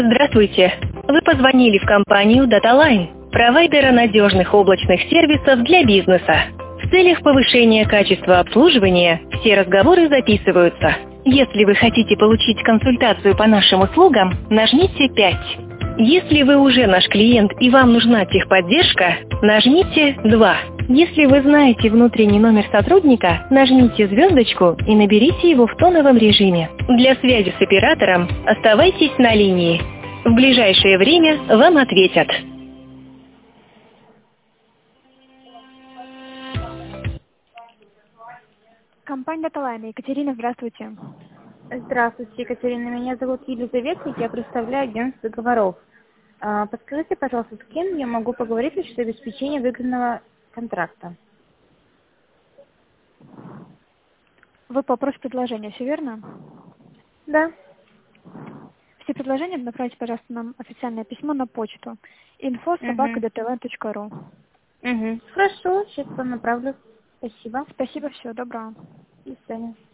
Здравствуйте! Вы позвонили в компанию DataLine, провайдера надежных облачных сервисов для бизнеса. В целях повышения качества обслуживания все разговоры записываются. Если вы хотите получить консультацию по нашим услугам, нажмите 5. Если вы уже наш клиент и вам нужна техподдержка, нажмите 2. Если вы знаете внутренний номер сотрудника, нажмите звездочку и наберите его в тоновом режиме. Для связи с оператором оставайтесь на линии. В ближайшее время вам ответят. Компания DataLine. Екатерина, здравствуйте. Здравствуйте, Екатерина. Меня зовут Елизавета, я представляю агентство договоров. Подскажите, пожалуйста, с кем я могу поговорить насчет обеспечения выгодного контракта? Вы по вопрос предложения, все верно? Да. Все предложения направьте, пожалуйста, нам официальное письмо на почту info@dataline.ru. Хорошо, сейчас вам направлю. Спасибо. Спасибо, всего доброго. До свидания.